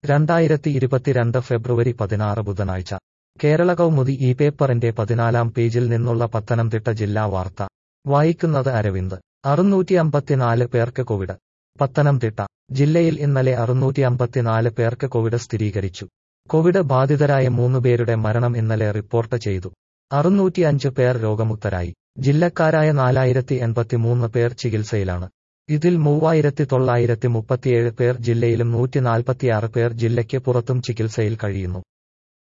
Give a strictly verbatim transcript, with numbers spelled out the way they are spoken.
രണ്ടായിരത്തി ഇരുപത്തിരണ്ട് ഫെബ്രുവരി പതിനാറ് ബുധനാഴ്ച കേരള കൗമുദി ഈ പേപ്പറിന്റെ പതിനാലാം പേജിൽ നിന്നുള്ള പത്തനംതിട്ട ജില്ലാ വാർത്ത വായിക്കുന്നത് അരവിന്ദ്. അറുന്നൂറ്റി അമ്പത്തിനാല് പേർക്ക് കോവിഡ്. പത്തനംതിട്ട ജില്ലയിൽ ഇന്നലെ അറുന്നൂറ്റി അമ്പത്തിനാല് പേർക്ക് കോവിഡ് സ്ഥിരീകരിച്ചു. കോവിഡ് ബാധിതരായ മൂന്നുപേരുടെ മരണം ഇന്നലെ റിപ്പോർട്ട് ചെയ്തു. അറുന്നൂറ്റിയഞ്ച് പേർ രോഗമുക്തരായി. ജില്ലക്കാരായ നാലായിരത്തി എൺപത്തിമൂന്ന് പേർ ചികിത്സയിലാണ്. ഇതിൽ മൂവായിരത്തി തൊള്ളായിരത്തി മുപ്പത്തിയേഴ് പേർ ജില്ലയിലും നൂറ്റി നാൽപ്പത്തിയാറ് പേർ ജില്ലയ്ക്ക് പുറത്തും ചികിത്സയിൽ കഴിയുന്നു.